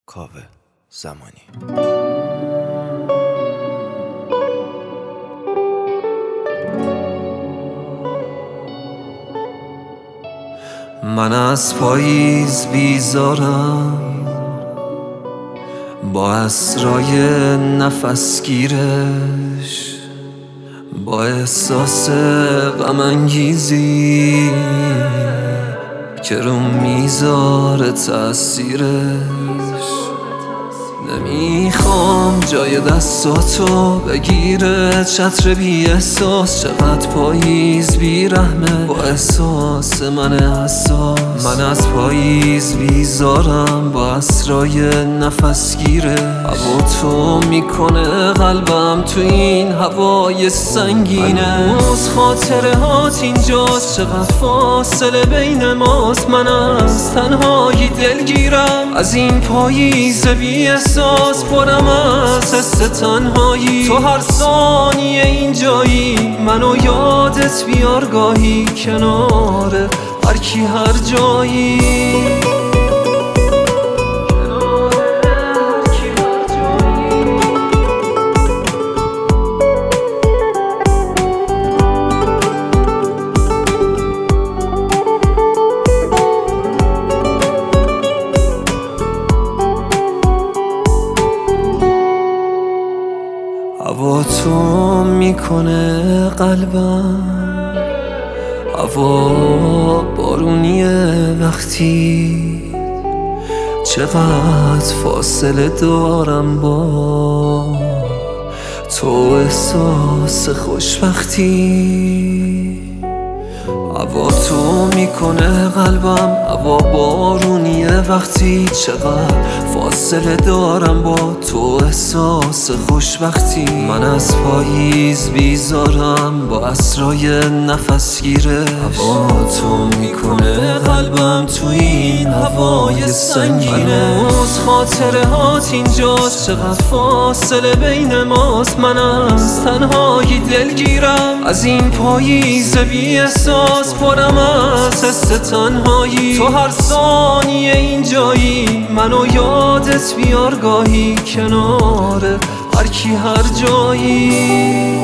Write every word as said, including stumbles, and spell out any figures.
کاوه زمانی. من از پاییز بیزارم، با اسرای نفس گیرش، با احساس غم انگیزی که رو میذاره تأثیرش. نمیخوام جای دستاتو بگیره چتر بی احساس، چقدر پاییز بی رحمه با احساس من حساس. من از پاییز بیزارم، با اسرای نفس گیره، هوا تو میکنه قلبم تو این هوای سنگینه. هنوز خاطره هات اینجاست، چقدر فاصله بین ماست. من از تنهایی دلگیرم، از این پاییز بی احساس پرم از حس تنهایی. تو هر ثانیه اینجایی، منو یادت بیار گاهی، کنار هر کی هر جایی. هوا تو میکنه قلبم، هوا بارونیه وقتی، چقدر فاصله دارم با تو احساس خوشبختی. هوا تو میکنه قلبم، هوا بارونیه وقتی، چقدر فاصله دارم با تو احساس خوشبختی. من از پاییز بیزارم، با اسرای نفس گیره، هوا تو میکنه قلبم تو این هوای سنگینه. هنوز خاطره هات اینجاست، چقدر فاصله بین ماست. من از تنهایی دلگیرم، از این پاییز بی احساس پرم از حس تنهایی. تو هر ثانیه اینجایی، منو یادت بیار گاهی، کنار هر کی هر جایی.